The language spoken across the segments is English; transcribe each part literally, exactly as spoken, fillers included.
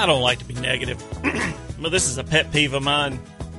I don't like to be negative, but this is a pet peeve of mine.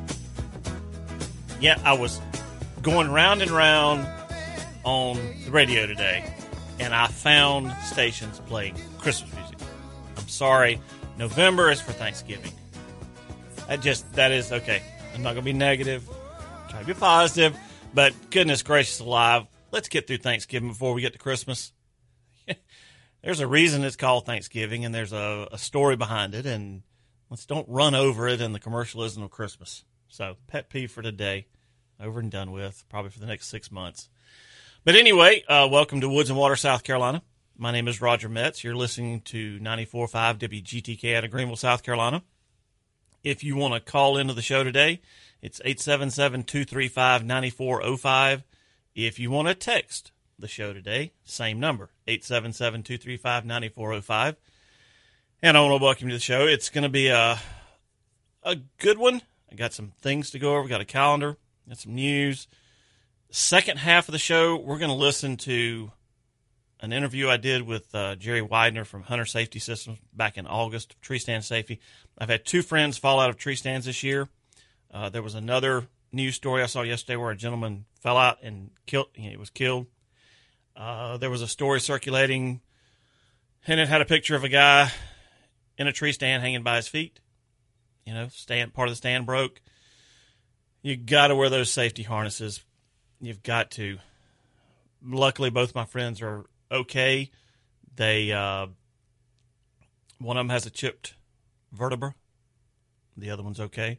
Yeah, I was going round and round on the radio today, and I found stations playing Christmas music. I'm sorry, November is for Thanksgiving. I just, that is, okay, I'm not going to be negative, try to be positive, but goodness gracious alive, let's get through Thanksgiving before we get to Christmas. There's a reason it's called Thanksgiving, and there's a, a story behind it, and let's don't run over it in the commercialism of Christmas. So, pet peeve for today, over and done with, probably for the next six months. But anyway, uh, welcome to Woods and Water, South Carolina. My name is Roger Metz. You're listening to ninety-four point five W G T K out of Greenville, South Carolina. If you want to call into the show today, it's eight seven seven, two three five, nine four zero five. If you want to text the show today, same number, eight seven seven, two three five, nine four zero five. And I want to welcome you to the show. It's going to be a, a good one. I got some things to go over. Got a calendar, got some news. Second half of the show, we're going to listen to an interview I did with uh, Jerry Widener from Hunter Safety Systems back in August of tree stand safety. I've had two friends fall out of tree stands this year. Uh, there was another news story I saw yesterday where a gentleman fell out and killed. He was killed. Uh, there was a story circulating, and it had a picture of a guy in a tree stand hanging by his feet. You know, stand part of the stand broke. You got to wear those safety harnesses. You've got to. Luckily, both my friends are okay. They uh, one of them has a chipped vertebra. The other one's okay.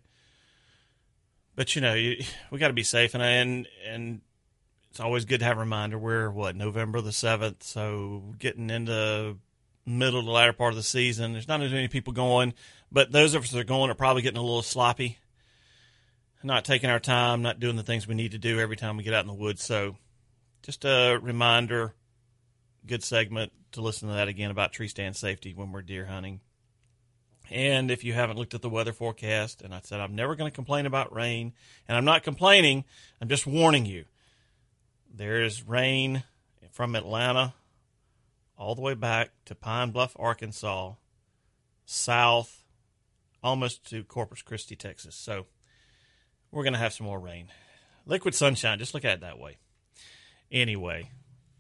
But you know, you, we got to be safe, and and and. It's always good to have a reminder. We're, what, November the seventh, so getting into middle to latter part of the season. There's not as many people going, but those of us that are going are probably getting a little sloppy, not taking our time, not doing the things we need to do every time we get out in the woods. So just a reminder, good segment to listen to that again about tree stand safety when we're deer hunting. And if you haven't looked at the weather forecast, and I said I'm never going to complain about rain, and I'm not complaining, I'm just warning you. There is rain from Atlanta all the way back to Pine Bluff, Arkansas, south, almost to Corpus Christi, Texas. So we're going to have some more rain. Liquid sunshine, just look at it that way. Anyway,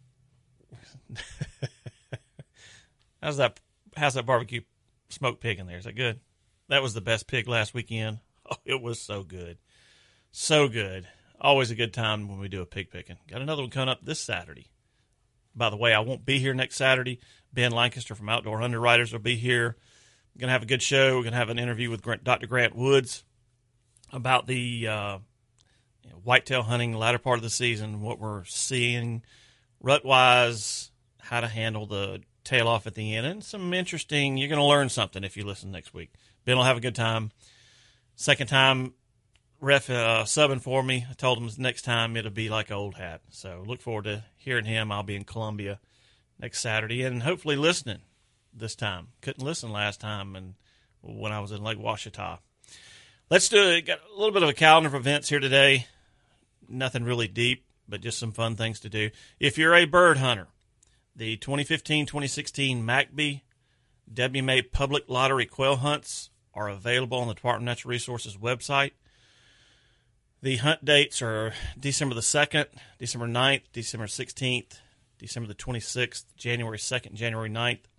how's that, how's that barbecue smoked pig in there? Is that good? That was the best pig last weekend. Oh, it was so good. So good. Always a good time when we do a pig picking. Got another one coming up this Saturday. By the way, I won't be here next Saturday. Ben Lancaster from Outdoor Underwriters will be here. We're going to have a good show. We're going to have an interview with Doctor Grant Woods about the uh, you know, whitetail hunting latter part of the season, what we're seeing rut-wise, how to handle the tail off at the end, and some interesting, you're going to learn something if you listen next week. Ben will have a good time. Second time, Ref uh, subbing for me. I told him next time it'll be like old hat. So look forward to hearing him. I'll be in Columbia next Saturday and hopefully listening this time. Couldn't listen last time and when I was in Lake Ouachita. Let's do it. Got a little bit of a calendar of events here today. Nothing really deep, but just some fun things to do. If you're a bird hunter, the twenty fifteen twenty sixteen MACB W M A Public Lottery Quail Hunts are available on the Department of Natural Resources website. The hunt dates are December the second, December ninth, December sixteenth, December the twenty-sixth, January second, January ninth.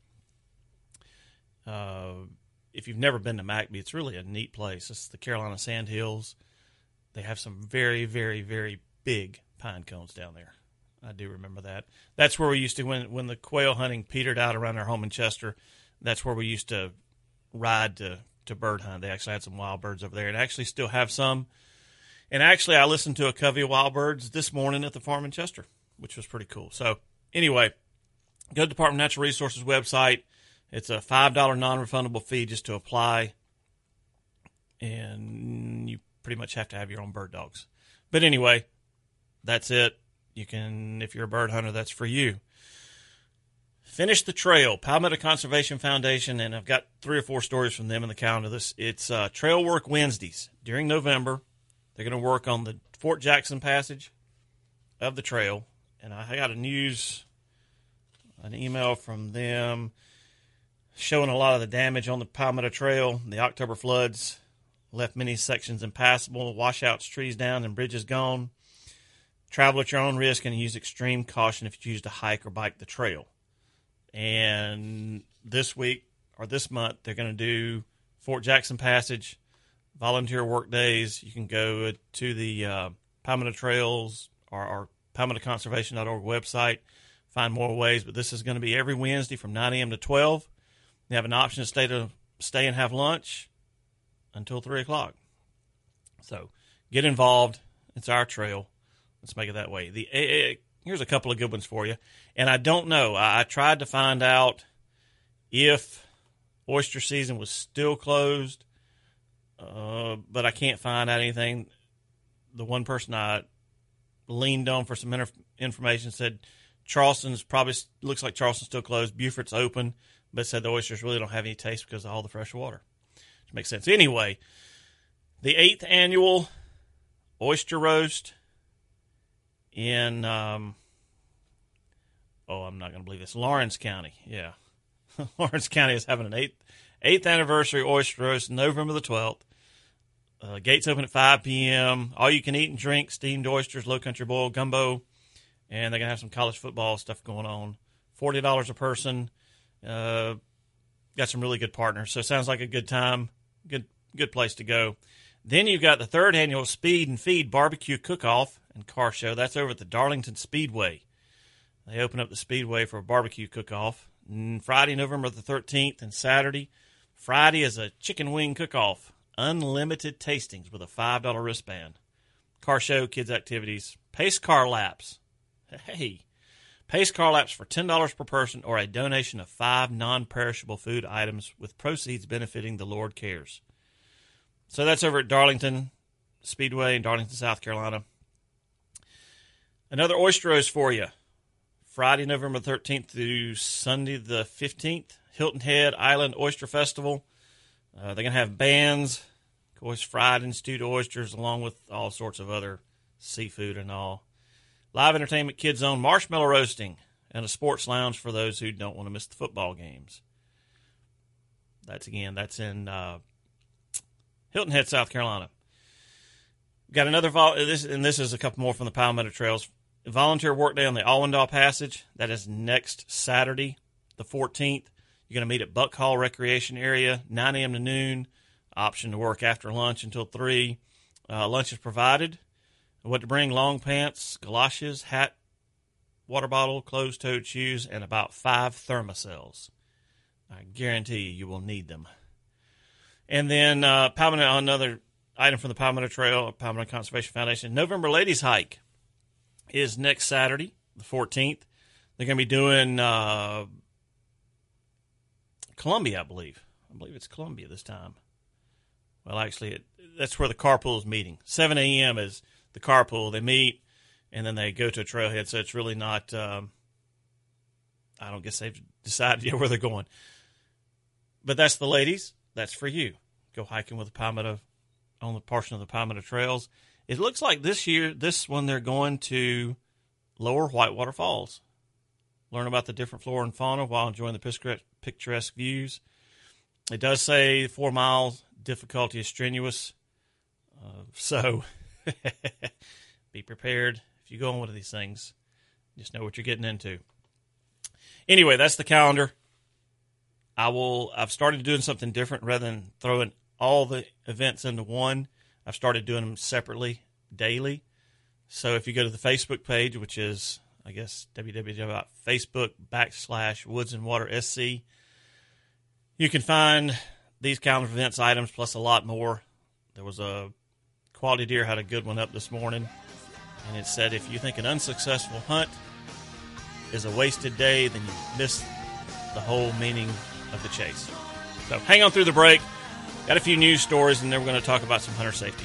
Uh, if you've never been to MACB, it's really a neat place. It's the Carolina Sandhills. They have some very, very, very big pine cones down there. I do remember that. That's where we used to, when, when the quail hunting petered out around our home in Chester, that's where we used to ride to, to bird hunt. They actually had some wild birds over there and actually still have some. And actually, I listened to a covey of wild birds this morning at the farm in Chester, which was pretty cool. So, anyway, go to the Department of Natural Resources website. It's a five dollars non-refundable fee just to apply. And you pretty much have to have your own bird dogs. But anyway, that's it. You can, if you're a bird hunter, that's for you. Finish the Trail, Palmetto Conservation Foundation, and I've got three or four stories from them in the calendar. This It's uh, Trail Work Wednesdays during November. They're going to work on the Fort Jackson passage of the trail. And I got a news, an email from them showing a lot of the damage on the Palmetto Trail. The October floods left many sections impassable, washouts, trees down, and bridges gone. Travel at your own risk and use extreme caution if you choose to hike or bike the trail. And this week, or this month, they're going to do Fort Jackson Passage, volunteer work days. You can go to the uh, Palmetto Trails or, or palmetto conservation dot org website, find more ways, but this is going to be every Wednesday from nine a.m. to twelve. You have an option to stay to stay and have lunch until three o'clock. So get involved. It's our trail. Let's make it that way. The uh, Here's a couple of good ones for you. And I don't know. I, I tried to find out if oyster season was still closed, uh, but I can't find out anything. The one person I leaned on for some inter- information said Charleston's probably looks like Charleston's still closed. Beaufort's open, but said the oysters really don't have any taste because of all the fresh water. Which makes sense. Anyway, the eighth annual oyster roast in, um, oh, I'm not going to believe this, Lawrence County. Yeah. Lawrence County is having an eighth, eighth anniversary oyster roast November the twelfth. Uh, gates open at five p.m. All you can eat and drink, steamed oysters, low country boil, gumbo, and they're going to have some college football stuff going on. forty dollars a person. Uh, got some really good partners. So it sounds like a good time, good good place to go. Then you've got the third annual Speed and Feed Barbecue Cook-Off and Car Show. That's over at the Darlington Speedway. They open up the Speedway for a barbecue cook-off. And Friday, November the thirteenth, and Saturday. Friday is a chicken wing cook-off. Unlimited tastings with a five dollars wristband. Car show, kids' activities. Pace car laps. Hey. Pace car laps for ten dollars per person or a donation of five non-perishable food items with proceeds benefiting the Lord Cares. So that's over at Darlington Speedway in Darlington, South Carolina. Another oyster roast for you. Friday, November thirteenth through Sunday the fifteenth. Hilton Head Island Oyster Festival. Uh, they're going to have bands, of course, fried and stewed oysters, along with all sorts of other seafood and all. Live entertainment, kids zone, marshmallow roasting, and a sports lounge for those who don't want to miss the football games. That's, again, that's in uh, Hilton Head, South Carolina. Got another, vol- this, and this is a couple more from the Palmetto Trails. Volunteer work day on the Allendale Passage. That is next Saturday, the fourteenth. You're going to meet at Buck Hall Recreation Area, nine a.m. to noon. Option to work after lunch until three. Uh, lunch is provided. What to bring: long pants, galoshes, hat, water bottle, closed-toed shoes, and about five thermocells. I guarantee you, you will need them. And then uh, Palmetto, another item from the Palmetto Trail, Palmetto Conservation Foundation. November Ladies Hike is next Saturday, the fourteenth. They're going to be doing uh, Columbia, I believe. I believe it's Columbia this time. Well, actually, it, that's where the carpool is meeting. seven a.m. is the carpool. They meet, and then they go to a trailhead, so it's really not, um, I don't guess they've decided yet where they're going. But that's the ladies. That's for you. Go hiking with the Palmetto, on the portion of the Palmetto Trails. It looks like this year, this one, they're going to Lower Whitewater Falls. Learn about the different flora and fauna while enjoying the picturesque views. It does say four miles, difficulty is strenuous. Uh, so be prepared if you go on one of these things. Just know what you're getting into. Anyway, that's the calendar. I will, I've started doing something different rather than throwing all the events into one. I've started doing them separately daily. So if you go to the Facebook page, which is, I guess, www.facebook backslash Woods and Water SC, you can find these calendar events items plus a lot more. There was a Quality Deer had a good one up this morning, and it said if you think an unsuccessful hunt is a wasted day, then you miss the whole meaning of the chase. So hang on through the break. Got a few news stories, and then we're going to talk about some hunter safety.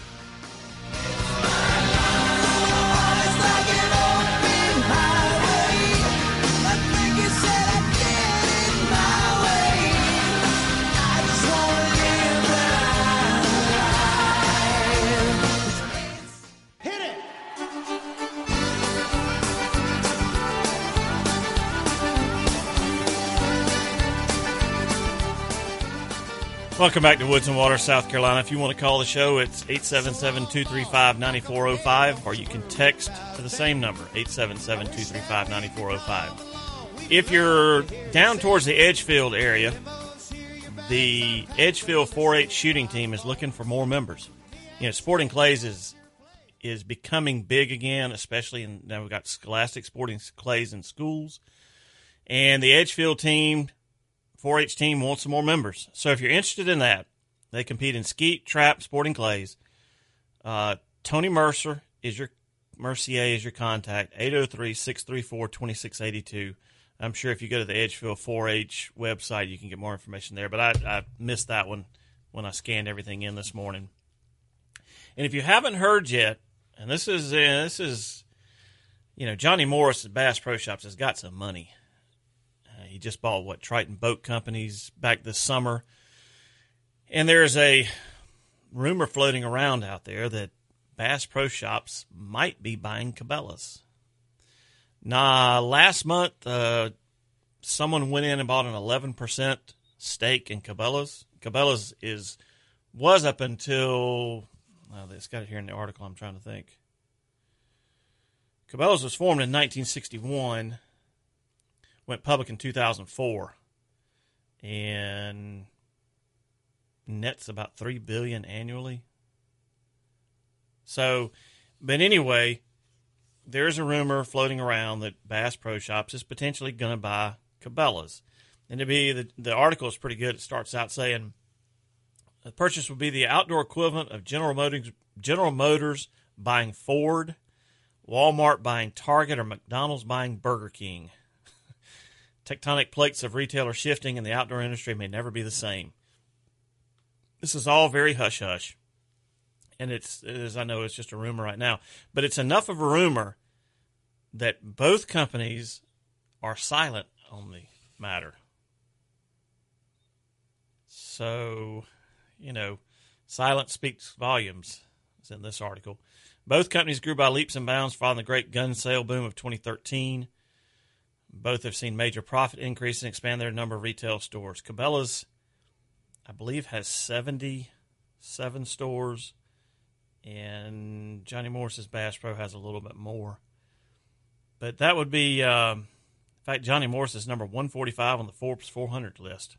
Welcome back to Woods and Water, South Carolina. If you want to call the show, it's eight seven seven, two three five, nine four zero five, or you can text to the same number, eight seven seven, two three five, nine four zero five. If you're down towards the Edgefield area, the Edgefield four H shooting team is looking for more members. You know, Sporting Clays is is becoming big again, especially in, now we've got Scholastic Sporting Clays in schools. And the Edgefield team, four H team, wants some more members. So if you're interested in that, they compete in skeet, trap, Sporting Clays. Uh, Tony Mercer is your Mercier is your contact, eight oh three, six three four, two six eight two. I'm sure if you go to the Edgefield four H website, you can get more information there. But I, I missed that one when I scanned everything in this morning. And if you haven't heard yet, and this is, uh, this is, you know, Johnny Morris at Bass Pro Shops has got some money. Uh, he just bought, what, Triton Boat Companies back this summer. And there's a rumor floating around out there that Bass Pro Shops might be buying Cabela's. Nah, last month, uh, someone went in and bought an eleven percent stake in Cabela's. Cabela's is, was up until, well, it's got it here in the article, I'm trying to think. Cabela's was formed in nineteen sixty-one, went public in two thousand four, and nets about three billion dollars annually. So, but anyway, there's a rumor floating around that Bass Pro Shops is potentially going to buy Cabela's. And to be the, the article is pretty good. It starts out saying the purchase would be the outdoor equivalent of General Motors, General Motors buying Ford, Walmart buying Target, or McDonald's buying Burger King. Tectonic plates of retailer shifting in the outdoor industry may never be the same. This is all very hush-hush. And it's, as I know, it's just a rumor right now. But it's enough of a rumor that both companies are silent on the matter. So, you know, silence speaks volumes, is in this article. Both companies grew by leaps and bounds following the great gun sale boom of twenty thirteen. Both have seen major profit increase and expand their number of retail stores. Cabela's, I believe, has seventy-seven stores. And Johnny Morris's Bass Pro has a little bit more. But that would be, um, in fact, Johnny Morris is number one forty-five on the Forbes four hundred list.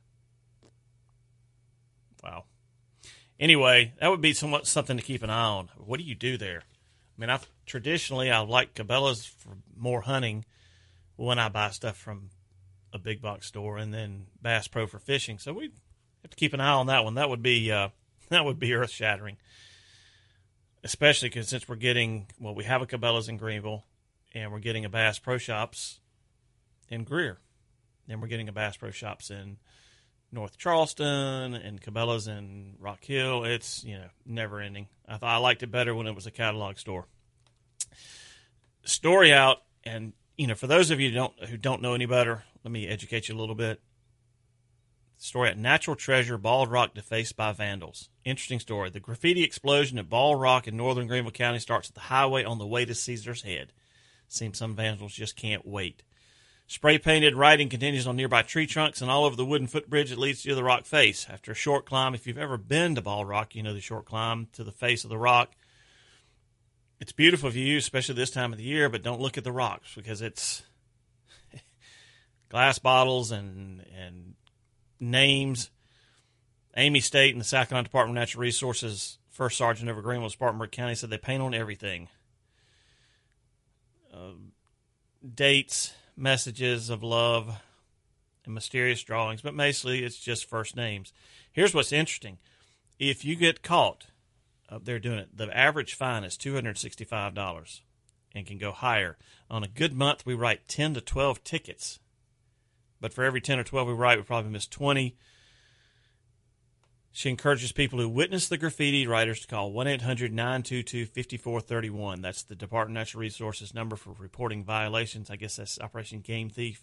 Wow. Anyway, that would be somewhat something to keep an eye on. What do you do there? I mean, I've, traditionally, I like Cabela's for more hunting when I buy stuff from a big box store, and then Bass Pro for fishing. So we have to keep an eye on that one. That would be uh, that would be earth shattering. Especially because since we're getting, well, we have a Cabela's in Greenville, and we're getting a Bass Pro Shops in Greer. Then we're getting a Bass Pro Shops in North Charleston and Cabela's in Rock Hill. It's, you know, never ending. I thought I liked it better when it was a catalog store. Story out, and, you know, for those of you who don't, who don't know any better, let me educate you a little bit. Story at Natural Treasure, Bald Rock defaced by vandals. Interesting story. The graffiti explosion at Bald Rock in northern Greenville County starts at the highway on the way to Caesar's Head. Seems some vandals just can't wait. Spray-painted writing continues on nearby tree trunks and all over the wooden footbridge that leads to the rock face. After a short climb, if you've ever been to Bald Rock, you know the short climb to the face of the rock. It's beautiful view, especially this time of the year, but don't look at the rocks because it's glass bottles and and names. Amy State and the South Carolina Department of Natural Resources First Sergeant over Greenville, Spartanburg County, said they paint on everything. Uh, dates, messages of love, and mysterious drawings, but mostly it's just first names. Here's what's interesting. If you get caught up there doing it, the average fine is two hundred sixty-five dollars and can go higher. On a good month, we write ten to twelve tickets. But for every ten or twelve we write, we probably miss twenty. She encourages people who witness the graffiti writers to call one eight hundred, nine two two, five four three one. That's the Department of Natural Resources number for reporting violations. I guess that's Operation Game Thief.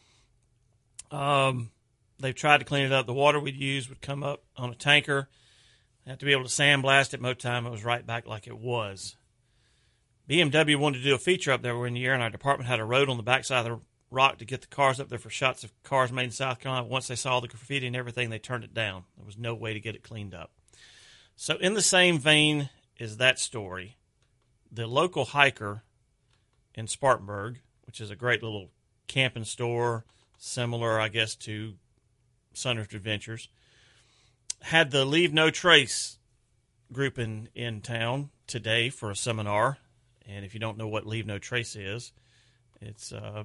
Um, they've tried to clean it up. The water we'd use would come up on a tanker. They have to be able to sandblast it. Most time it was right back like it was. B M W wanted to do a feature up there in the air, and our department had a road on the backside of the rock to get the cars up there for shots of cars made in South Carolina. Once they saw the graffiti and everything, they turned it down. There was no way to get it cleaned up. So in the same vein as that story, the local hiker in Spartanburg, which is a great little camping store, similar, I guess, to Sundrift Adventures, had the Leave No Trace group in, in town today for a seminar. And if you don't know what Leave No Trace is, it's uh,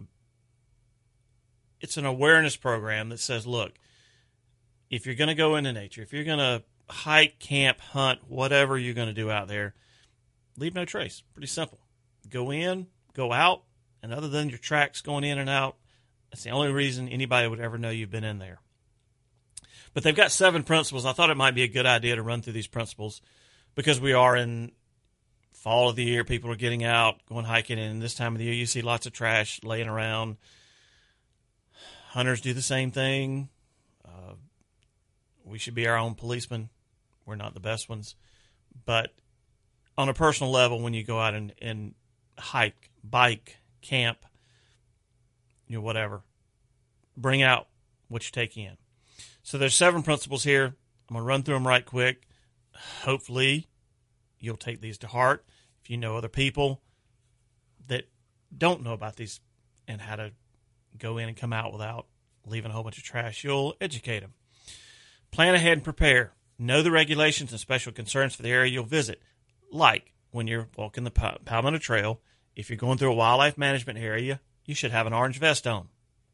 it's an awareness program that says, look, if you're going to go into nature, if you're going to hike, camp, hunt, whatever you're going to do out there, leave no trace. Pretty simple. Go in, go out, and other than your tracks going in and out, that's the only reason anybody would ever know you've been in there. But they've got seven principles. I thought it might be a good idea to run through these principles because we are in fall of the year. People are getting out, going hiking, and this time of the year you see lots of trash laying around. Hunters do the same thing. Uh, we should be our own policemen. We're not the best ones. But on a personal level, when you go out and, and hike, bike, camp, you know, whatever, bring out what you take in. So there's seven principles here. I'm going to run through them right quick. Hopefully you'll take these to heart. If you know other people that don't know about these and how to go in and come out without leaving a whole bunch of trash, you'll educate them. Plan ahead and prepare. Know the regulations and special concerns for the area you'll visit. Like when you're walking the Palmetto Trail, if you're going through a wildlife management area, you should have an orange vest on.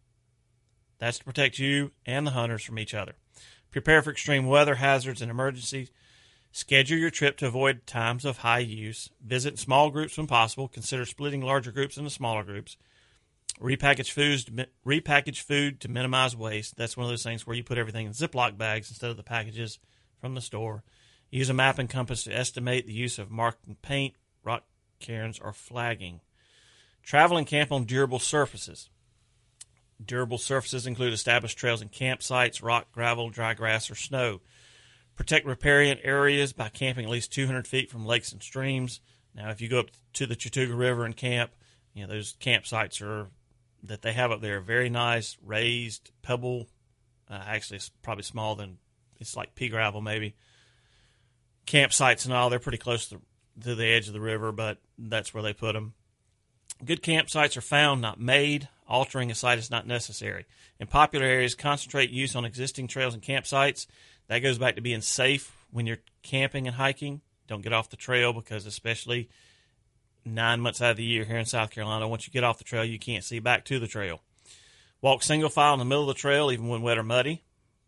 That's to protect you and the hunters from each other. Prepare for extreme weather hazards and emergencies. Schedule your trip to avoid times of high use. Visit in small groups when possible. Consider splitting larger groups into smaller groups. Repackage foods, repackage food to minimize waste. That's one of those things where you put everything in Ziploc bags instead of the packages from the store. Use a map and compass to estimate the use of marking paint, rock cairns, or flagging. Travel and camp on durable surfaces. Durable surfaces include established trails and campsites, rock, gravel, dry grass, or snow. Protect riparian areas by camping at least two hundred feet from lakes and streams. Now, if you go up to the Chattooga River and camp, you know, those campsites are that they have up there are very nice, raised, pebble. Uh, actually, it's probably smaller than, it's like pea gravel maybe. Campsites and all, they're pretty close to, to the edge of the river, but that's where they put them. Good campsites are found, not made. Altering a site is not necessary. In popular areas, concentrate use on existing trails and campsites. That goes back to being safe when you're camping and hiking. Don't get off the trail because especially nine months out of the year here in South Carolina, once you get off the trail, you can't see back to the trail. Walk single file in the middle of the trail, even when wet or muddy.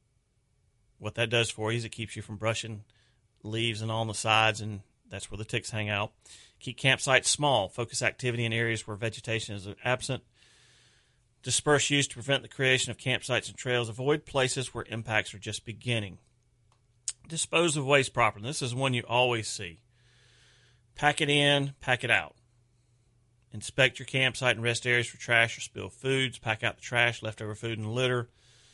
What that does for you is it keeps you from brushing leaves and on the sides, and that's where the ticks hang out. Keep campsites small. Focus activity in areas where vegetation is absent. Disperse use to prevent the creation of campsites and trails. Avoid places where impacts are just beginning. Dispose of waste properly. This is one you always see. Pack it in, pack it out. Inspect your campsite and rest areas for trash or spilled foods. Pack out the trash, leftover food, and litter.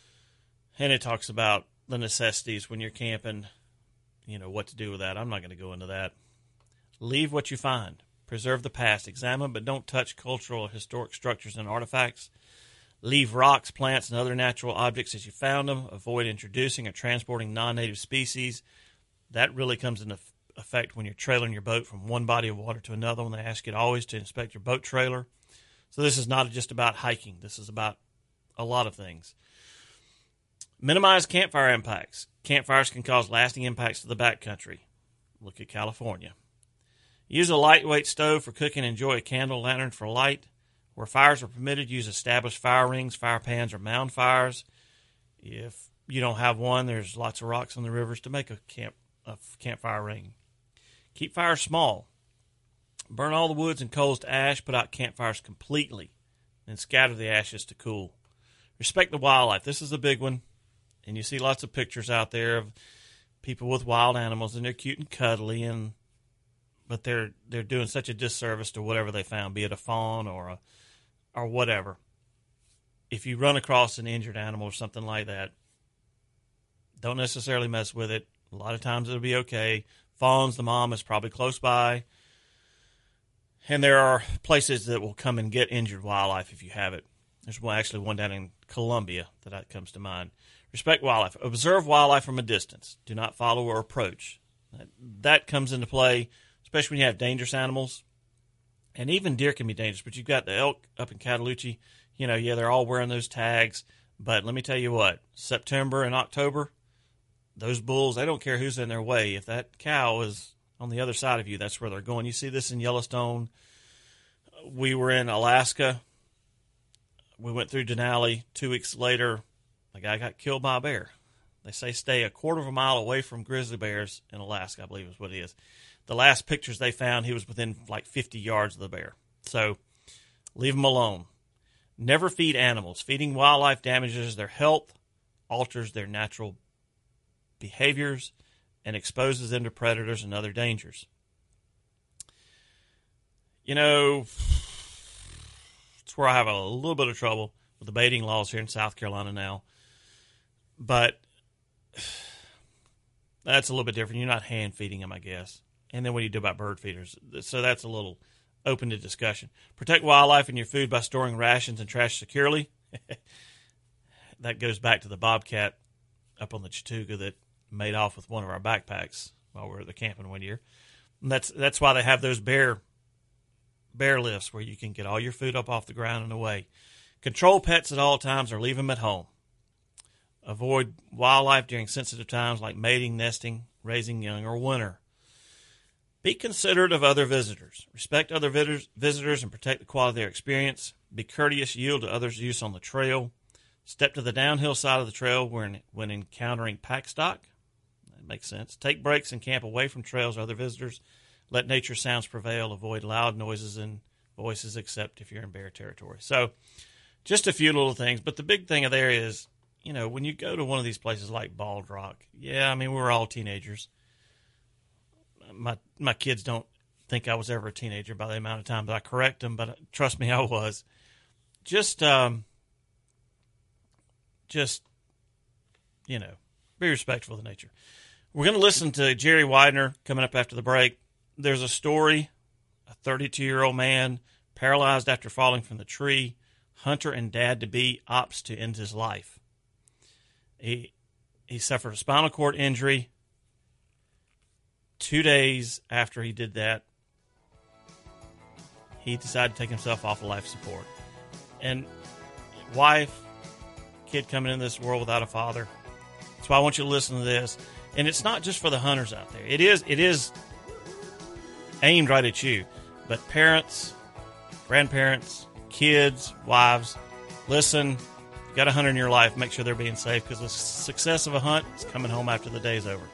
And it talks about the necessities when you're camping, you know, what to do with that. I'm not going to go into that. Leave what you find. Preserve the past. Examine, but don't touch cultural or historic structures and artifacts. Leave rocks, plants, and other natural objects as you found them. Avoid introducing or transporting non-native species. That really comes into effect when you're trailing your boat from one body of water to another, when they ask you always to inspect your boat trailer. So this is not just about hiking. This is about a lot of things. Minimize campfire impacts. Campfires can cause lasting impacts to the backcountry. Look at California. Use a lightweight stove for cooking. Enjoy a candle lantern for light. Where fires are permitted, use established fire rings, fire pans, or mound fires. If you don't have one, there's lots of rocks on the rivers to make a camp a campfire ring. Keep fires small. Burn all the woods and coals to ash. Put out campfires completely. And scatter the ashes to cool. Respect the wildlife. This is a big one. And you see lots of pictures out there of people with wild animals, and they're cute and cuddly, and but they're they're doing such a disservice to whatever they found, be it a fawn or a or whatever. If you run across an injured animal or something like that, don't necessarily mess with it. A lot of times it'll be okay. Fawns, the mom is probably close by. And there are places that will come and get injured wildlife if you have it. There's one, actually one down in Colombia that, that comes to mind. Respect wildlife. Observe wildlife from a distance. Do not follow or approach. That, that comes into play, especially when you have dangerous animals. And even deer can be dangerous, but you've got the elk up in Cataloochee. You know, yeah, they're all wearing those tags. But let me tell you what, September and October, those bulls, they don't care who's in their way. If that cow is on the other side of you, that's where they're going. You see this in Yellowstone. We were in Alaska. We went through Denali. Two weeks later, a guy got killed by a bear. They say stay a quarter of a mile away from grizzly bears in Alaska, I believe is what it is. The last pictures they found, he was within like fifty yards of the bear. So leave them alone. Never feed animals. Feeding wildlife damages their health, alters their natural behaviors, and exposes them to predators and other dangers. You know, it's where I have a little bit of trouble with the baiting laws here in South Carolina now. But that's a little bit different. You're not hand feeding them, I guess. And then what do you do about bird feeders? So that's a little open to discussion. Protect wildlife and your food by storing rations and trash securely. That goes back to the bobcat up on the Chattooga that made off with one of our backpacks while we were at the camping one year. And that's that's why they have those bear bear lifts where you can get all your food up off the ground and away. Control pets at all times or leave them at home. Avoid wildlife during sensitive times like mating, nesting, raising young, or winter. Be considerate of other visitors. Respect other visitors and protect the quality of their experience. Be courteous, yield to others' use on the trail. Step to the downhill side of the trail when, when encountering pack stock. That makes sense. Take breaks and camp away from trails or other visitors. Let nature sounds prevail. Avoid loud noises and voices except if you're in bear territory. So just a few little things. But the big thing there is, you know, when you go to one of these places like Bald Rock, yeah, I mean, we were all teenagers. My my kids don't think I was ever a teenager by the amount of time that I correct them, but trust me, I was. Just, um, just, you know, be respectful of nature. We're going to listen to Jerry Widener coming up after the break. There's a story, a thirty-two-year-old man paralyzed after falling from the tree, hunter and dad-to-be opts to end his life. He he suffered a spinal cord injury. Two days after he did that, he decided to take himself off of life support. And wife, kid coming into this world without a father. That's why I want you to listen to this. And it's not just for the hunters out there. It is it is aimed right at you. But parents, grandparents, kids, wives, listen. You've got a hunter in your life. Make sure they're being safe because the success of a hunt is coming home after the day's over.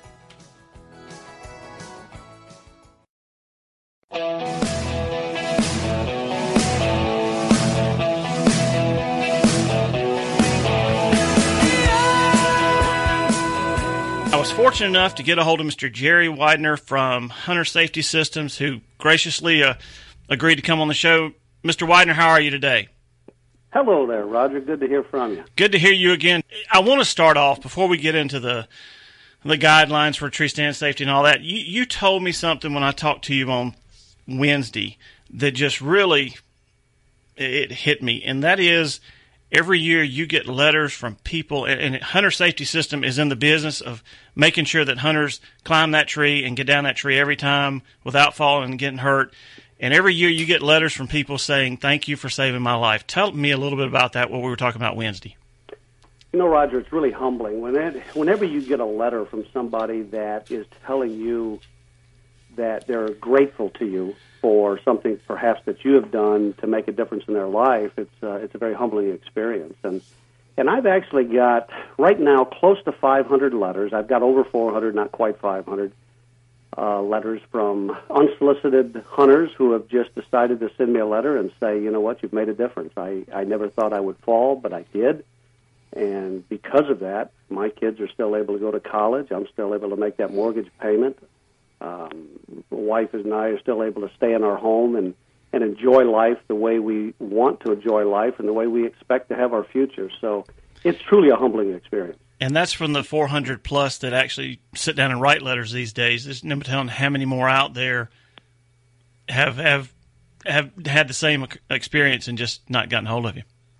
I was fortunate enough to get a hold of Mister Jerry Widener from Hunter Safety Systems, who graciously uh, agreed to come on the show. Mister Widener, how are you today? Hello there, Roger. Good to hear from you. Good to hear you again. I want to start off, before we get into the the guidelines for tree stand safety and all that, you, you told me something when I talked to you on Wednesday that just really, it hit me, and that is every year you get letters from people, and, and Hunter Safety System is in the business of making sure that hunters climb that tree and get down that tree every time without falling and getting hurt. And every year you get letters from people saying, thank you for saving my life. Tell me a little bit about that, what we were talking about Wednesday. You know, Roger, it's really humbling. When it, whenever you get a letter from somebody that is telling you that they're grateful to you for something perhaps that you have done to make a difference in their life, it's uh, it's a very humbling experience. And and I've actually got, right now, close to five hundred letters. I've got over four hundred, not quite five hundred. Uh, letters from unsolicited hunters who have just decided to send me a letter and say, you know what, you've made a difference. I, I never thought I would fall, but I did. And because of that, my kids are still able to go to college. I'm still able to make that mortgage payment. Um, my wife and I are still able to stay in our home and, and enjoy life the way we want to enjoy life and the way we expect to have our future. So it's truly a humbling experience. And that's from the four hundred plus that actually sit down and write letters these days. There's no telling how many more out there have have have had the same experience and just not gotten hold of you.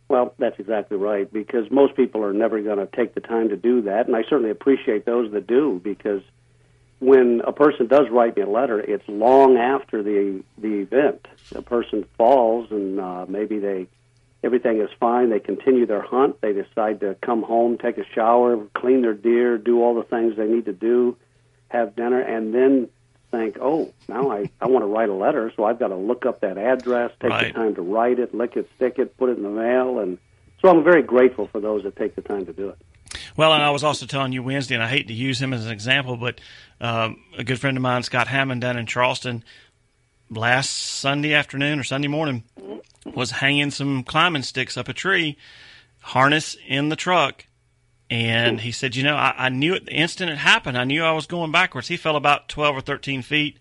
Well, that's exactly right, because most people are never going to take the time to do that, and I certainly appreciate those that do, because when a person does write me a letter, it's long after the the event. The person falls, and uh, maybe they everything is fine. They continue their hunt. They decide to come home, take a shower, clean their deer, do all the things they need to do, have dinner, and then think, oh, now I, I want to write a letter, so I've got to look up that address, take right. the time to write it, lick it, stick it, put it in the mail, and so I'm very grateful for those that take the time to do it. Well, and I was also telling you Wednesday, and I hate to use him as an example, but um, a good friend of mine, Scott Hammond, down in Charleston, last Sunday afternoon or Sunday morning, was hanging some climbing sticks up a tree, harness in the truck, and he said, you know, I, I knew it the instant it happened. I knew I was going backwards. He fell about twelve or thirteen feet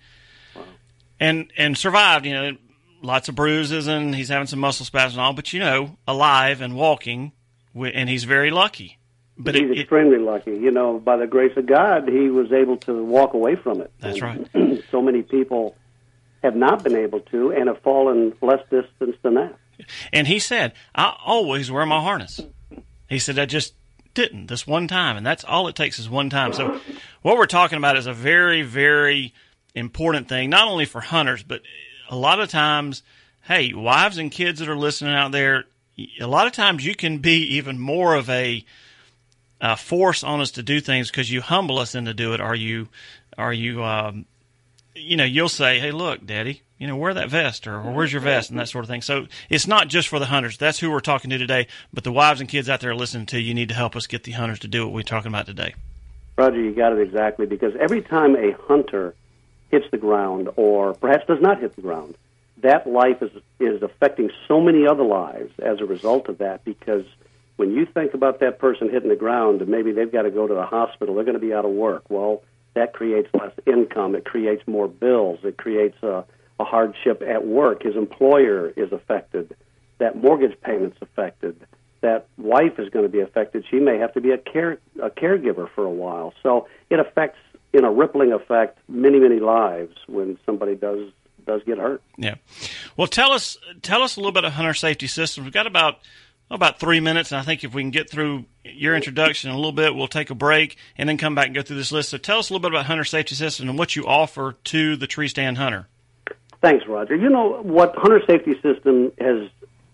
and and survived, you know, lots of bruises, and he's having some muscle spasms and all, but, you know, alive and walking, and he's very lucky. But he's it, extremely it, lucky. You know, by the grace of God, he was able to walk away from it. That's and right. So many people have not been able to and have fallen less distance than that. And he said, I always wear my harness. He said, I just didn't this one time, and that's all it takes is one time. So what we're talking about is a very, very important thing, not only for hunters, but a lot of times, hey, wives and kids that are listening out there, a lot of times you can be even more of a uh, force on us to do things because you humble us into do it. Are you, are you, um, you know, you'll say, hey, look, Daddy, you know, wear that vest, or, or where's your vest, and that sort of thing. So it's not just for the hunters. That's who we're talking to today. But the wives and kids out there listening to you need to help us get the hunters to do what we're talking about today. Roger, you got it exactly, because every time a hunter hits the ground, or perhaps does not hit the ground, that life is is affecting so many other lives as a result of that, because when you think about that person hitting the ground, and maybe they've got to go to the hospital, they're going to be out of work. Well, that creates less income. It creates more bills. It creates a, a hardship at work. His employer is affected. That mortgage payment's affected. That wife is going to be affected. She may have to be a care a caregiver for a while. So it affects, in a rippling effect, many, many lives when somebody does does get hurt. Yeah. Well, tell us tell us a little bit of hunter safety systems. We've got about about three minutes, and I think if we can get through your introduction in a little bit, we'll take a break and then come back and go through this list. So tell us a little bit about hunter safety systems and what you offer to the tree stand hunter. Thanks, Roger. You know, what Hunter Safety System has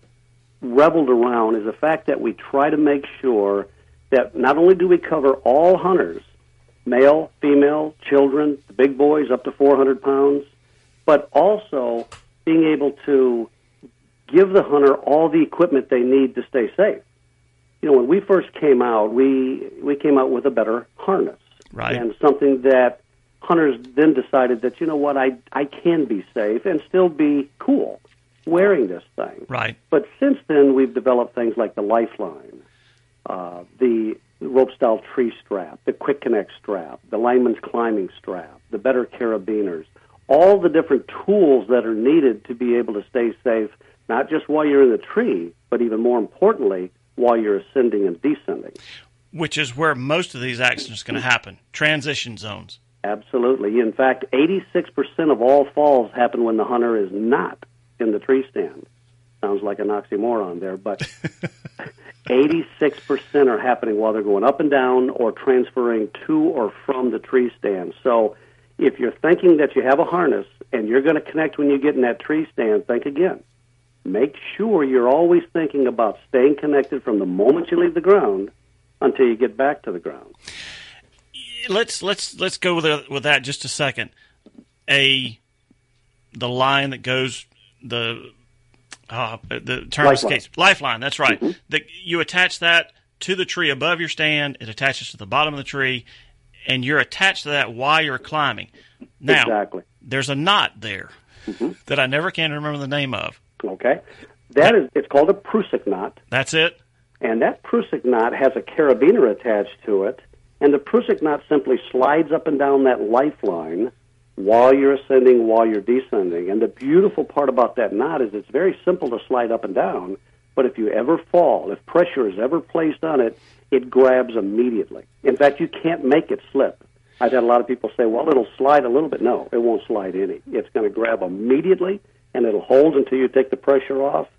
reveled around is the fact that we try to make sure that not only do we cover all hunters, male, female, children, the big boys up to four hundred pounds, but also being able to give the hunter all the equipment they need to stay safe. You know, when we first came out, we we came out with a better harness. Right. And something that hunters then decided that, you know what, I, I can be safe and still be cool wearing this thing. Right. But since then, we've developed things like the Lifeline, uh, the rope-style tree strap, the Quick Connect strap, the lineman's climbing strap, the better carabiners, all the different tools that are needed to be able to stay safe, not just while you're in the tree, but even more importantly, while you're ascending and descending. Which is where most of these accidents are going to happen, transition zones. Absolutely. In fact, eighty-six percent of all falls happen when the hunter is not in the tree stand. Sounds like an oxymoron there, but eighty-six percent are happening while they're going up and down or transferring to or from the tree stand. So if you're thinking that you have a harness and you're going to connect when you get in that tree stand, think again. Make sure you're always thinking about staying connected from the moment you leave the ground until you get back to the ground. Let's let's let's go with the, with that just a second. A the line that goes the uh, the term Lifeline. escapes Lifeline. That's right. Mm-hmm. The, you attach that to the tree above your stand. It attaches to the bottom of the tree, and you're attached to that while you're climbing. Now, exactly. There's a knot there mm-hmm. that I never can remember the name of. Okay, that is it's called a Prusik knot. That's it. And that Prusik knot has a carabiner attached to it. And the Prusik knot simply slides up and down that lifeline while you're ascending, while you're descending. And the beautiful part about that knot is it's very simple to slide up and down, but if you ever fall, if pressure is ever placed on it, it grabs immediately. In fact, you can't make it slip. I've had a lot of people say, well, it'll slide a little bit. No, it won't slide any. It's going to grab immediately, and it'll hold until you take the pressure off,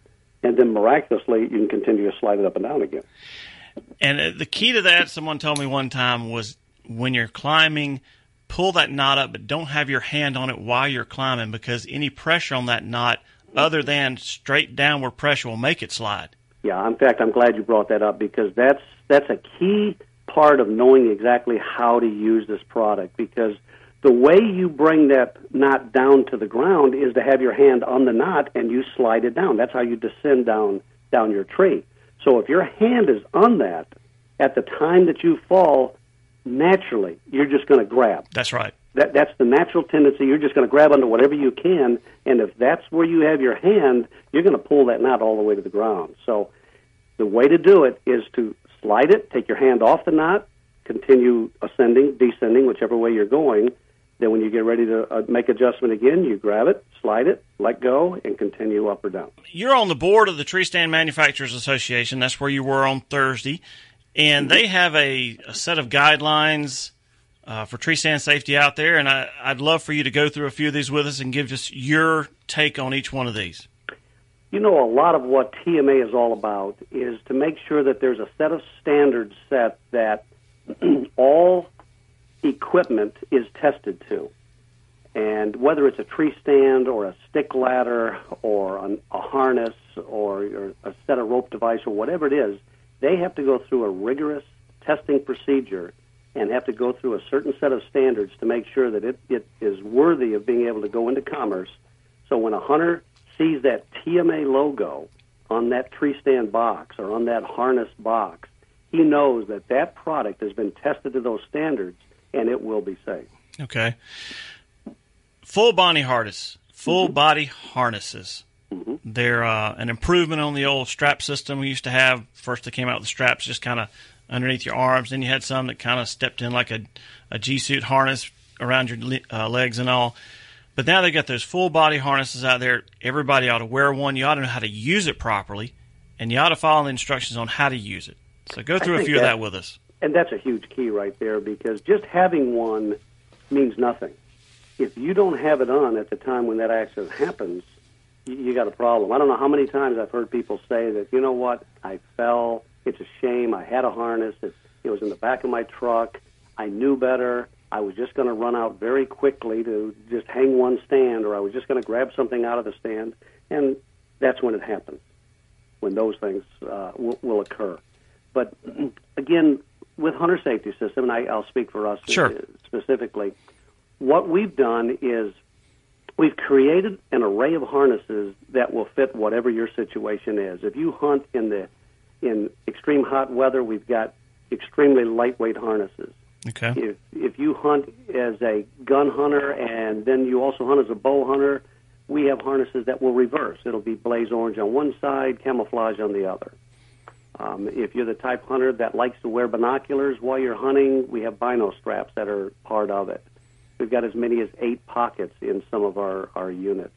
and then miraculously you can continue to slide it up and down again. And the key to that, someone told me one time, was when you're climbing, pull that knot up, but don't have your hand on it while you're climbing, because any pressure on that knot other than straight downward pressure will make it slide. Yeah, in fact, I'm glad you brought that up, because that's that's a key part of knowing exactly how to use this product, because the way you bring that knot down to the ground is to have your hand on the knot and you slide it down. That's how you descend down down your tree. So if your hand is on that, at the time that you fall, naturally, you're just going to grab. That's right. That, that's the natural tendency. You're just going to grab onto whatever you can, and if that's where you have your hand, you're going to pull that knot all the way to the ground. So the way to do it is to slide it, take your hand off the knot, continue ascending, descending, whichever way you're going. Then when you get ready to uh, make adjustment again, you grab it, slide it, let go, and continue up or down. You're on the board of the Tree Stand Manufacturers Association. That's where you were on Thursday. And they have a, a set of guidelines uh, for tree stand safety out there, and I, I'd love for you to go through a few of these with us and give just your take on each one of these. You know, a lot of what T M A is all about is to make sure that there's a set of standards set that all equipment is tested to. And whether it's a tree stand or a stick ladder or an, a harness or, or a set of rope device or whatever it is, they have to go through a rigorous testing procedure and have to go through a certain set of standards to make sure that it, it is worthy of being able to go into commerce. So when a hunter sees that T M A logo on that tree stand box or on that harness box, he knows that that product has been tested to those standards and it will be safe. Okay. Full body harness, full mm-hmm. body harnesses. Mm-hmm. They're uh, an improvement on the old strap system we used to have. First, they came out with the straps just kind of underneath your arms. Then you had some that kind of stepped in like a, a G-suit harness around your le- uh, legs and all. But now they got those full body harnesses out there. Everybody ought to wear one. You ought to know how to use it properly, and you ought to follow the instructions on how to use it. So go through a few that, of that with us. And that's a huge key right there, because just having one means nothing. If you don't have it on at the time when that accident happens, you, you got a problem. I don't know how many times I've heard people say that, you know what, I fell, it's a shame, I had a harness, it, it was in the back of my truck, I knew better, I was just going to run out very quickly to just hang one stand, or I was just going to grab something out of the stand, and that's when it happens, when those things uh, will, will occur. But again, with Hunter Safety System, and I, I'll speak for us sure. specifically, what we've done is we've created an array of harnesses that will fit whatever your situation is. If you hunt in the in extreme hot weather, we've got extremely lightweight harnesses. Okay. If if you hunt as a gun hunter and then you also hunt as a bow hunter, we have harnesses that will reverse. It'll be blaze orange on one side, camouflage on the other. Um, if you're the type hunter that likes to wear binoculars while you're hunting, we have bino straps that are part of it. We've got as many as eight pockets in some of our, our units.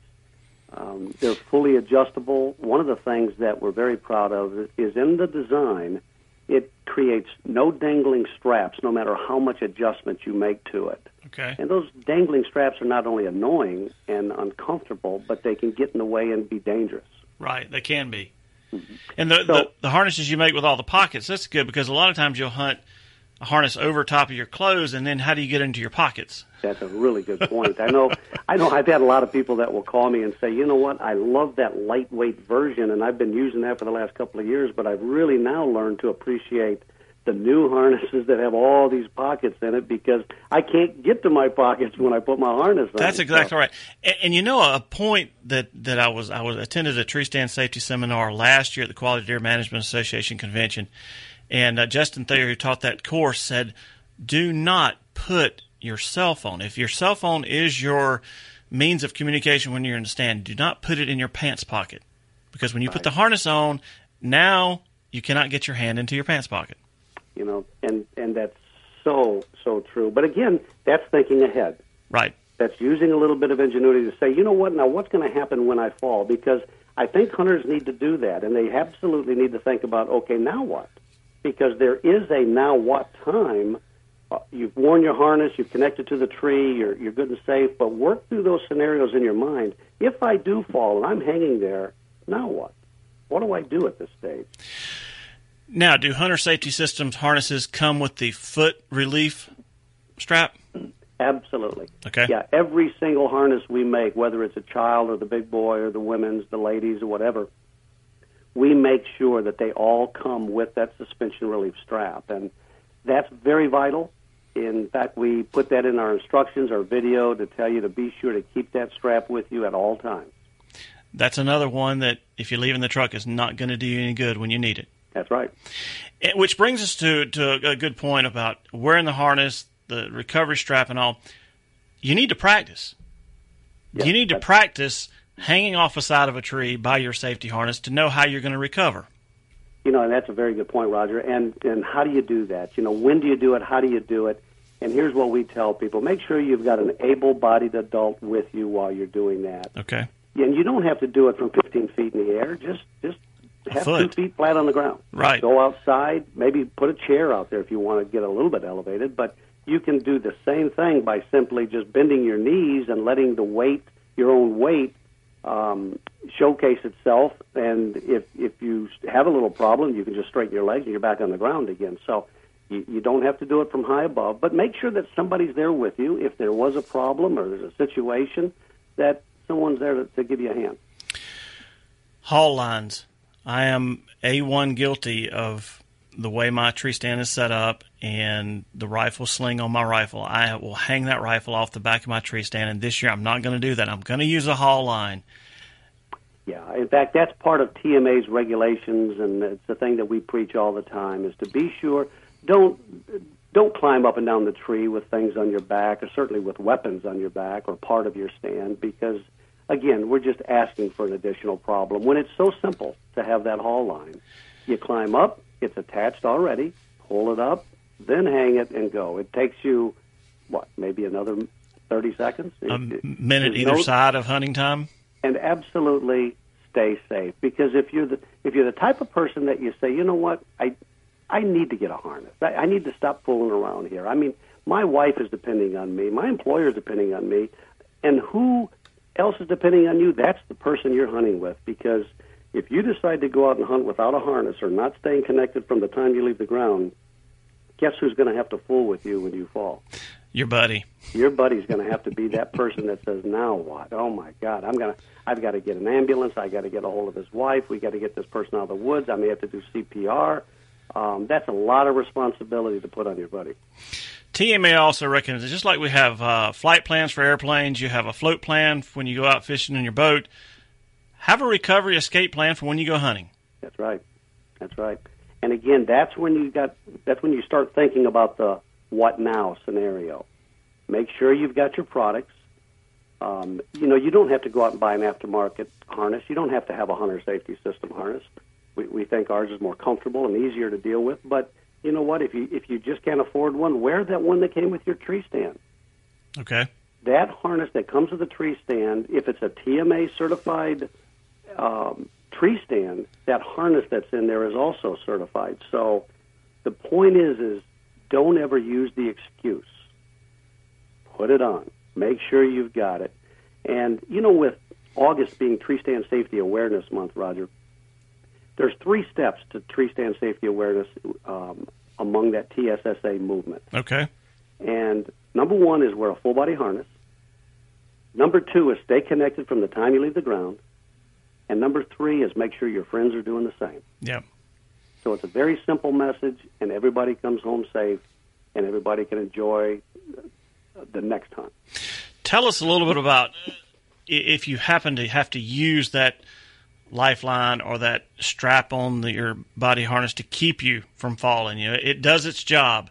Um, they're fully adjustable. One of the things that we're very proud of is in the design, it creates no dangling straps no matter how much adjustment you make to it. Okay. And those dangling straps are not only annoying and uncomfortable, but they can get in the way and be dangerous. Right, they can be. Mm-hmm. And the, so, the the harnesses you make with all the pockets, that's good, because a lot of times you'll hunt a harness over top of your clothes, and then how do you get into your pockets? That's a really good point. I know I know I've had a lot of people that will call me and say, you know what, I love that lightweight version, and I've been using that for the last couple of years, but I've really now learned to appreciate the new harnesses that have all these pockets in it, because I can't get to my pockets when I put my harness on. That's exactly so. right. And, and you know, a point that, that I was I was attended a tree stand safety seminar last year at the Quality Deer Management Association convention, and uh, Justin Thayer, who taught that course, said, do not put your cell phone. If your cell phone is your means of communication when you're in the stand, do not put it in your pants pocket, because when you right. put the harness on, now you cannot get your hand into your pants pocket. You know, and, and that's so, so true. But again, that's thinking ahead. Right. That's using a little bit of ingenuity to say, you know what, now what's going to happen when I fall? Because I think hunters need to do that, and they absolutely need to think about, okay, now what? Because there is a now what time. Uh, you've worn your harness, you've connected to the tree, you're, you're good and safe, but work through those scenarios in your mind. If I do fall and I'm hanging there, now what? what do I do at this stage? Now, do Hunter Safety Systems harnesses come with the foot relief strap? Absolutely. Okay. Yeah, every single harness we make, whether it's a child or the big boy or the women's, the ladies or whatever, we make sure that they all come with that suspension relief strap. And that's very vital. In fact, we put that in our instructions, our video, to tell you to be sure to keep that strap with you at all times. That's another one that, if you leave in the truck, is not going to do you any good when you need it. That's right. It, which brings us to, to a good point about wearing the harness, the recovery strap and all. You need to practice. Yes, you need to practice hanging off the side of a tree by your safety harness to know how you're going to recover. You know, and that's a very good point, Roger. And and how do you do that? You know, when do you do it? How do you do it? And here's what we tell people. Make sure you've got an able-bodied adult with you while you're doing that. Okay. And you don't have to do it from fifteen feet in the air. Just just have two feet flat on the ground. Right. Go outside. Maybe put a chair out there if you want to get a little bit elevated. But you can do the same thing by simply just bending your knees and letting the weight, your own weight, um, showcase itself. And if if you have a little problem, you can just straighten your legs and you're back on the ground again. So you, you don't have to do it from high above. But make sure that somebody's there with you if there was a problem or there's a situation, that someone's there to, to give you a hand. Haul lines. I am A one guilty of the way my tree stand is set up and the rifle sling on my rifle. I will hang that rifle off the back of my tree stand, and this year I'm not going to do that. I'm going to use a haul line. Yeah, in fact, that's part of T M A's regulations, and it's the thing that we preach all the time, is to be sure, don't don't climb up and down the tree with things on your back, or certainly with weapons on your back or part of your stand, because, again, we're just asking for an additional problem. When it's so simple to have that haul line, you climb up, it's attached already, pull it up, then hang it and go. It takes you, what, maybe another thirty seconds? A minute There's either no, side of hunting time? And absolutely stay safe, because if you're the if you're the type of person that you say, you know what, I I need to get a harness. I, I need to stop fooling around here. I mean, my wife is depending on me. My employer is depending on me. And who else is depending on you? That's the person you're hunting with, because if you decide to go out and hunt without a harness or not staying connected from the time you leave the ground, guess who's going to have to fool with you when you fall? Your buddy. Your buddy's going to have to be that person that says, now what? Oh, my God, I'm going to, I've got to get an ambulance. I got to get a hold of his wife. We got to get this person out of the woods. I may have to do C P R. Um, that's a lot of responsibility to put on your buddy. T M A also reckons, just like we have uh, flight plans for airplanes, you have a float plan when you go out fishing in your boat. Have a recovery escape plan for when you go hunting. That's right. That's right. And again, that's when you got. That's when you start thinking about the what now scenario. Make sure you've got your products. Um, you know, you don't have to go out and buy an aftermarket harness. You don't have to have a Hunter Safety System harness. We, we think ours is more comfortable and easier to deal with. But you know what? If you if you just can't afford one, wear that one that came with your tree stand. Okay. That harness that comes with the tree stand, if it's a T M A certified um, tree stand, that harness that's in there is also certified. So the point is, is don't ever use the excuse. Put it on. Make sure you've got it. And, you know, with August being Tree Stand Safety Awareness Month, Roger, there's three steps to tree stand safety awareness um, among that T S S A movement. Okay. And number one is wear a full-body harness. Number two is stay connected from the time you leave the ground. And number three is make sure your friends are doing the same. Yeah. So it's a very simple message, and everybody comes home safe, and everybody can enjoy the next hunt. Tell us a little bit about if you happen to have to use that lifeline or that strap on the, your body harness to keep you from falling. You know, it does its job.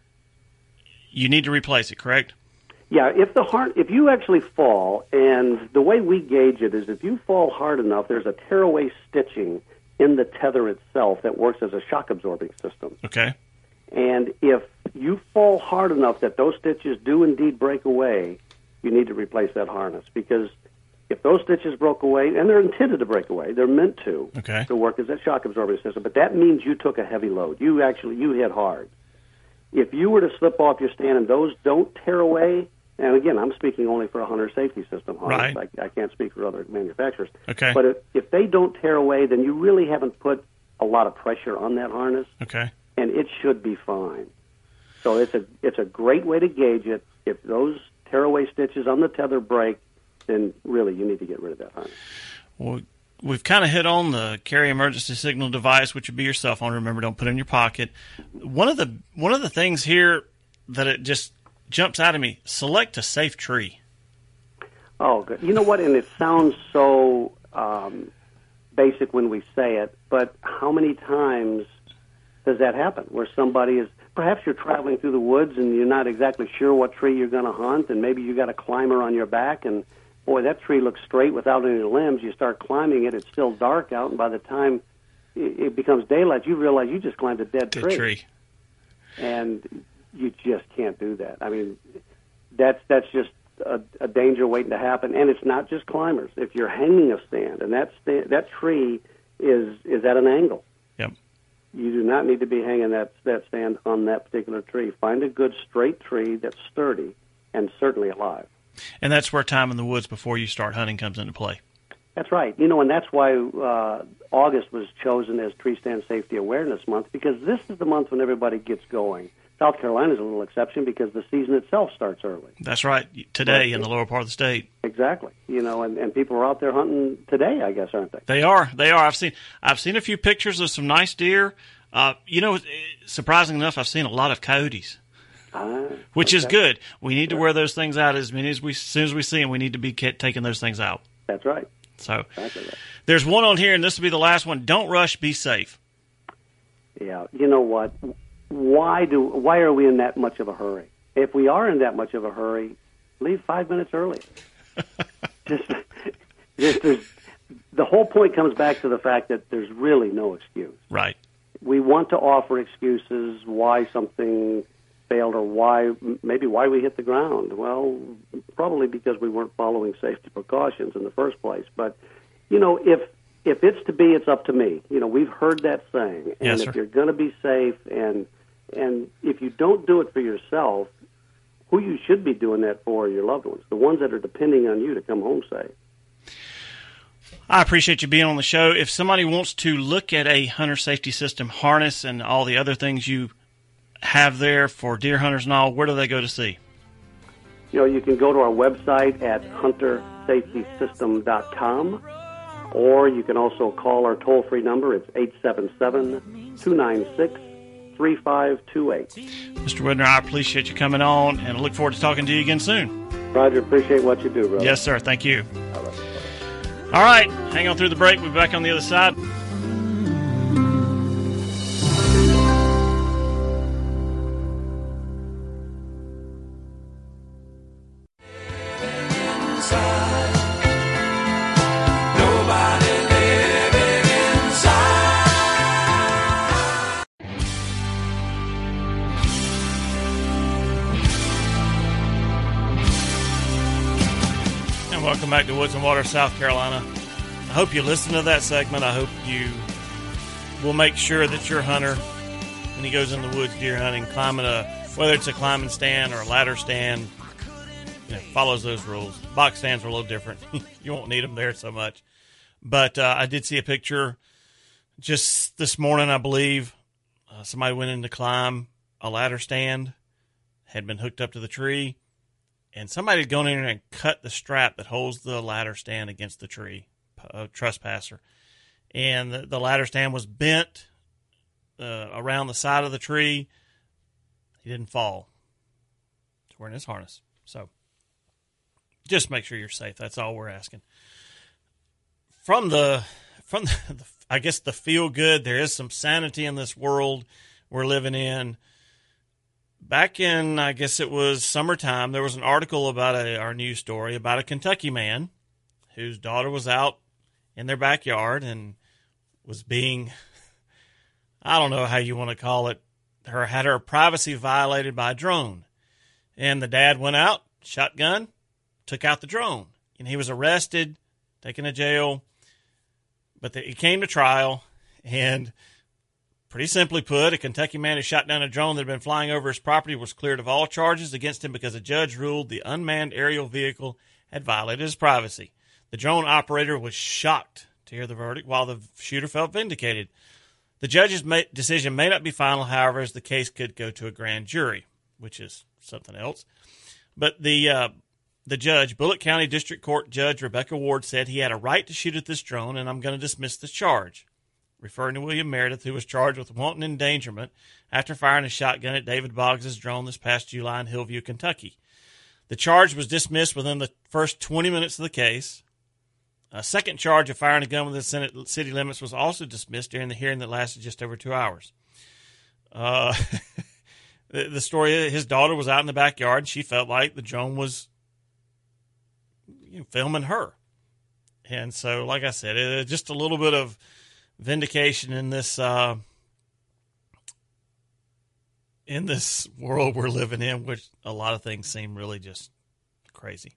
You need to replace it, correct? Yeah, if the heart, if you actually fall, and the way we gauge it is if you fall hard enough, there's a tearaway stitching in the tether itself that works as a shock absorbing system. Okay. And if you fall hard enough that those stitches do indeed break away, you need to replace that harness, because if those stitches broke away, and they're intended to break away, they're meant to, okay, to work as that shock absorbing system, but that means you took a heavy load. You actually, you hit hard. If you were to slip off your stand and those don't tear away and again, I'm speaking only for a hunter safety system harness. Right. I, I can't speak for other manufacturers. Okay. But if, if they don't tear away, then you really haven't put a lot of pressure on that harness. Okay. And it should be fine. So it's a it's a great way to gauge it. If those tearaway stitches on the tether break, then really you need to get rid of that harness. Well, we've kind of hit on the carry emergency signal device, which would be your cell phone. Remember, don't put it in your pocket. One of the one of the things here that it just jumps out at me: select a safe tree. Oh, good. You know what? And it sounds so um, basic when we say it, but how many times does that happen? Where somebody is perhaps you're traveling through the woods and you're not exactly sure what tree you're going to hunt, and maybe you got a climber on your back and boy, that tree looks straight without any limbs. You start climbing it, it's still dark out, and by the time it becomes daylight, you realize you just climbed a dead tree. Dead tree. And you just can't do that. I mean, that's that's just a, a danger waiting to happen. And it's not just climbers. If you're hanging a stand and that sta- that tree is is at an angle, yep. you do not need to be hanging that that stand on that particular tree. Find a good straight tree that's sturdy and certainly alive. And that's where time in the woods before you start hunting comes into play. That's right. You know, and that's why uh, August was chosen as Tree Stand Safety Awareness Month, because this is the month when everybody gets going. South Carolina is a little exception because the season itself starts early. That's right. Today in the lower part of the state. Exactly. You know, and, and people are out there hunting today, I guess, aren't they? They are. They are. I've seen I've seen a few pictures of some nice deer. Uh, you know, surprisingly enough, I've seen a lot of coyotes. Ah, Which okay. is good. We need to wear those things out as many as we, as soon as we see them. We need to be taking those things out. That's right. So That's right. There's one on here, and this will be the last one. Don't rush. Be safe. Yeah. You know what? Why do? Why are we in that much of a hurry? If we are in that much of a hurry, leave five minutes early. just, just there's, the whole point comes back to the fact that there's really no excuse. Right. We want to offer excuses why something failed or why maybe why we hit the ground. Well, probably because we weren't following safety precautions in the first place. But, you know, if if it's to be, it's up to me. You know, we've heard that saying. And Yes, if sir. you're going to be safe and and if you don't do it for yourself, who you should be doing that for are your loved ones, the ones that are depending on you to come home safe. I appreciate you being on the show. If somebody wants to look at a hunter safety system harness and all the other things you have there for deer hunters and all, where do they go to see? You know, you can go to our website at hunter safety system dot com, or you can also call our toll-free number. It's eight seven seven, two nine six, three five two eight. Mister Widner, I appreciate you coming on, and I look forward to talking to you again soon. Roger, appreciate what you do, brother. Yes, sir. Thank you. All right. All right. Hang on through the break. We'll be back on the other side. Welcome back to Woods and Water, South Carolina. I hope you listen to that segment. I hope you will make sure that your hunter, when he goes in the woods deer hunting, climbing a, whether it's a climbing stand or a ladder stand, you know, follows those rules. Box stands are a little different. You won't need them there so much. But uh, I did see a picture just this morning, I believe. Uh, somebody went in to climb a ladder stand, had been hooked up to the tree, and somebody had gone in there and cut the strap that holds the ladder stand against the tree, a trespasser. And the, the ladder stand was bent uh, around the side of the tree. He didn't fall. He's wearing his harness. So just make sure you're safe. That's all we're asking. From the, from the, the I guess the feel good, there is some sanity in this world we're living in. Back in, I guess it was summertime, there was an article about a, our news story about a Kentucky man whose daughter was out in their backyard and was being, I don't know how you want to call it, her had her privacy violated by a drone. And the dad went out, shotgun, took out the drone. And he was arrested, taken to jail. But the, he came to trial, and Pretty simply put, a Kentucky man who shot down a drone that had been flying over his property was cleared of all charges against him because a judge ruled the unmanned aerial vehicle had violated his privacy. The drone operator was shocked to hear the verdict, while the shooter felt vindicated. The judge's decision may not be final, however, as the case could go to a grand jury, which is something else. But the uh, the judge, Bullitt County District Court Judge Rebecca Ward, said he had a right to shoot at this drone, and I'm going to dismiss the charge, referring to William Meredith, who was charged with wanton endangerment after firing a shotgun at David Boggs' drone this past July in Hillview, Kentucky. The charge was dismissed within the first twenty minutes of the case. A second charge of firing a gun within the Senate city limits was also dismissed during the hearing that lasted just over two hours. Uh, the, the story, his daughter was out in the backyard, and she felt like the drone was you know, filming her. And so, like I said, it, just a little bit of vindication in this uh, in this world we're living in, which a lot of things seem really just crazy.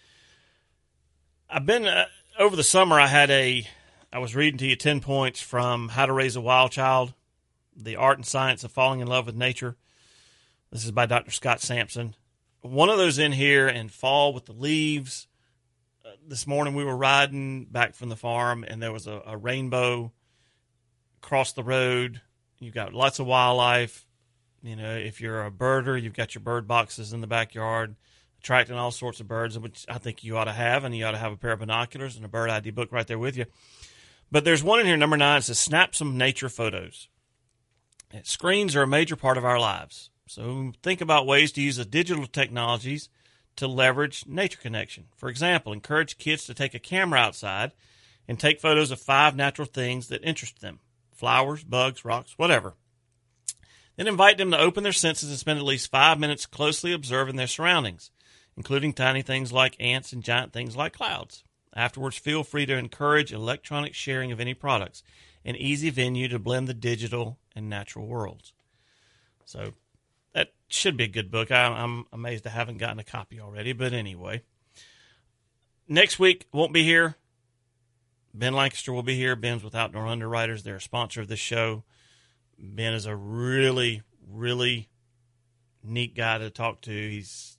I've been uh, over the summer. I had a I was reading to you ten points from How to Raise a Wild Child: The Art and Science of Falling in Love with Nature. This is by Doctor Scott Sampson. One of those in here in fall with the leaves. Uh, this morning we were riding back from the farm, and there was a, a rainbow across the road. You've got lots of wildlife. You know, if you're a birder, you've got your bird boxes in the backyard, attracting all sorts of birds, which I think you ought to have, and you ought to have a pair of binoculars and a bird I D book right there with you. But there's one in here, number nine, it says, snap some nature photos. And screens are a major part of our lives. So think about ways to use the digital technologies to leverage nature connection. For example, encourage kids to take a camera outside and take photos of five natural things that interest them. Flowers, bugs, rocks, whatever. Then invite them to open their senses and spend at least five minutes closely observing their surroundings, including tiny things like ants and giant things like clouds. Afterwards, feel free to encourage electronic sharing of any products, an easy venue to blend the digital and natural worlds. So that should be a good book. I, I'm amazed I haven't gotten a copy already, but anyway. Next week, won't be here. Ben Lancaster will be here. Ben's with Outdoor Underwriters. They're a sponsor of this show. Ben is a really, really neat guy to talk to. He's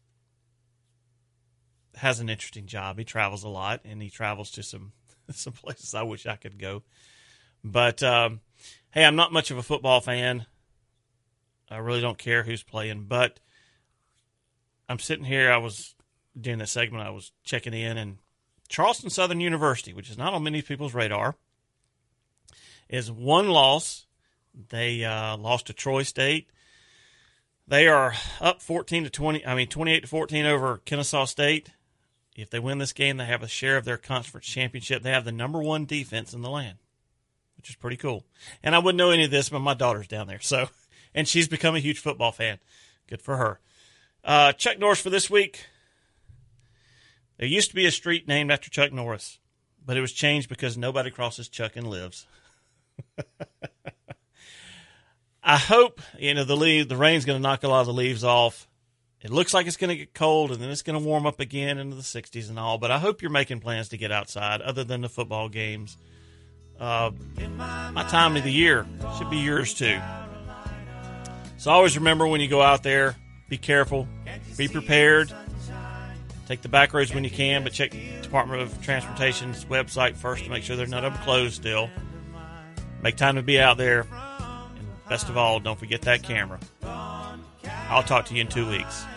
has an interesting job. He travels a lot, and he travels to some some places I wish I could go. But, um, hey, I'm not much of a football fan. I really don't care who's playing. But I'm sitting here. I was, during that segment, I was checking in, and Charleston Southern University, which is not on many people's radar, is one loss. They uh, lost to Troy State. They are up fourteen to twenty. I mean, twenty-eight to fourteen over Kennesaw State. If they win this game, they have a share of their conference championship. They have the number one defense in the land, which is pretty cool. And I wouldn't know any of this, but my daughter's down there, so and she's become a huge football fan. Good for her. Uh, Chuck Norris for this week. There used to be a street named after Chuck Norris, but it was changed because nobody crosses Chuck and lives. I hope, you know, the leaf, the rain's going to knock a lot of the leaves off. It looks like it's going to get cold, and then it's going to warm up again into the sixties and all. But I hope you're making plans to get outside other than the football games. Uh, my time of the year should be yours too. So always remember when you go out there, be careful, be prepared. Take the back roads when you can, but check the Department of Transportation's website first to make sure they're none of them closed still. Make time to be out there. And best of all, don't forget that camera. I'll talk to you in two weeks.